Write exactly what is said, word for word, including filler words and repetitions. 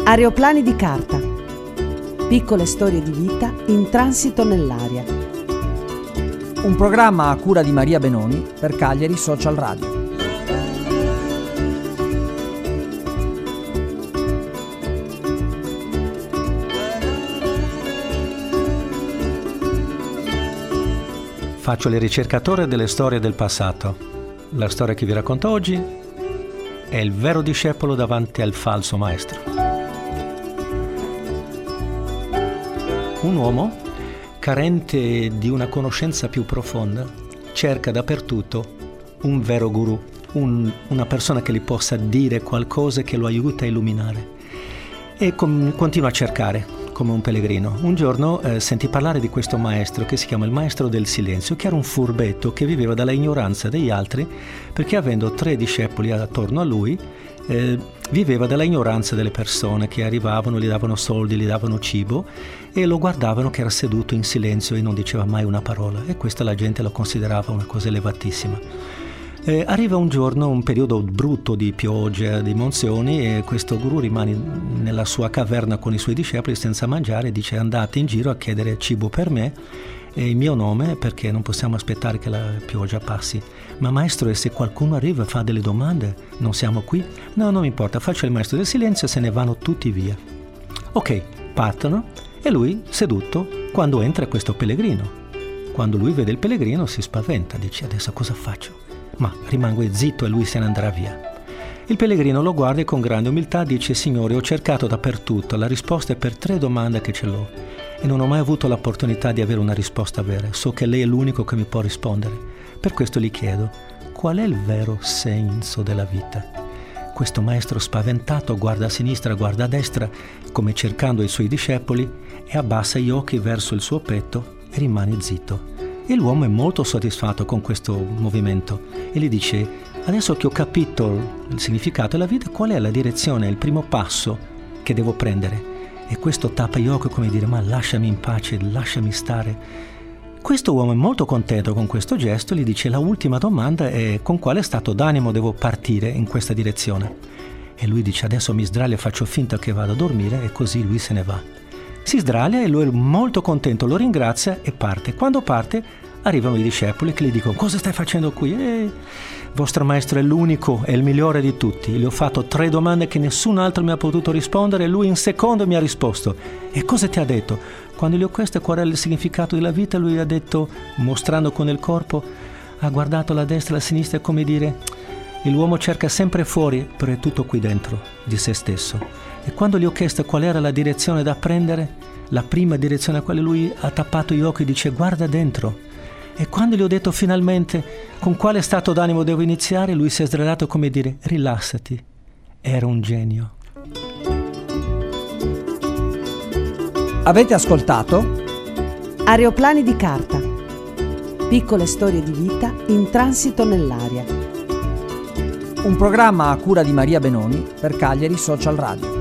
Aeroplani di carta. Piccole storie di vita in transito nell'aria. Un programma a cura di Maria Benoni per Cagliari Social Radio. Faccio il ricercatore delle storie del passato. La storia che vi racconto oggi è il vero discepolo davanti al falso maestro. Un uomo, carente di una conoscenza più profonda, cerca dappertutto un vero guru, un, una persona che gli possa dire qualcosa che lo aiuta a illuminare. E com- continua a cercare, come un pellegrino. Un giorno eh, sentì parlare di questo maestro che si chiama il maestro del silenzio, che era un furbetto che viveva dalla ignoranza degli altri, perché avendo tre discepoli attorno a lui, eh, viveva dalla ignoranza delle persone che arrivavano, gli davano soldi, gli davano cibo e lo guardavano che era seduto in silenzio e non diceva mai una parola, e questa la gente lo considerava una cosa elevatissima. Eh, arriva un giorno, un periodo brutto di pioggia, di monzoni, e questo guru rimane nella sua caverna con i suoi discepoli senza mangiare e dice: andate in giro a chiedere cibo per me e il mio nome, perché non possiamo aspettare che la pioggia passi. Ma maestro, e se qualcuno arriva e fa delle domande, non siamo qui? No, non mi importa, faccio il maestro del silenzio e se ne vanno tutti via. Ok, partono e lui seduto quando entra questo pellegrino. Quando lui vede il pellegrino si spaventa, dice: adesso cosa faccio? Ma rimango zitto e lui se ne andrà via. Il pellegrino lo guarda e con grande umiltà dice: signore, ho cercato dappertutto, la risposta è per tre domande che ce l'ho e non ho mai avuto l'opportunità di avere una risposta vera. So che lei è l'unico che mi può rispondere. Per questo gli chiedo: qual è il vero senso della vita? Questo maestro spaventato guarda a sinistra, guarda a destra, come cercando i suoi discepoli, e abbassa gli occhi verso il suo petto e rimane zitto. E l'uomo è molto soddisfatto con questo movimento e gli dice: adesso che ho capito il significato della vita, qual è la direzione, il primo passo che devo prendere? E questo tappa gli occhi come dire: ma lasciami in pace, lasciami stare. Questo uomo è molto contento con questo gesto e gli dice: la ultima domanda è: con quale stato d'animo devo partire in questa direzione? E lui dice: adesso mi sdraio e faccio finta che vado a dormire, e così lui se ne va. Si sdraia e lui è molto contento, lo ringrazia e parte. Quando parte arrivano i discepoli che gli dicono: cosa stai facendo qui? Eh, vostro maestro è l'unico, è il migliore di tutti. Gli ho fatto tre domande che nessun altro mi ha potuto rispondere e lui in secondo mi ha risposto. E cosa ti ha detto? Quando gli ho chiesto qual è il significato della vita, lui ha detto, mostrando con il corpo, ha guardato alla destra e alla sinistra come dire: l'uomo cerca sempre fuori, però è tutto qui dentro di se stesso. E quando gli ho chiesto qual era la direzione da prendere, la prima direzione a quale lui ha tappato gli occhi, dice: guarda dentro. E quando gli ho detto finalmente con quale stato d'animo devo iniziare, lui si è sdraiato come dire: rilassati. Era un genio. Avete ascoltato? Aeroplani di carta. Piccole storie di vita in transito nell'aria. Un programma a cura di Maria Benoni per Cagliari Social Radio.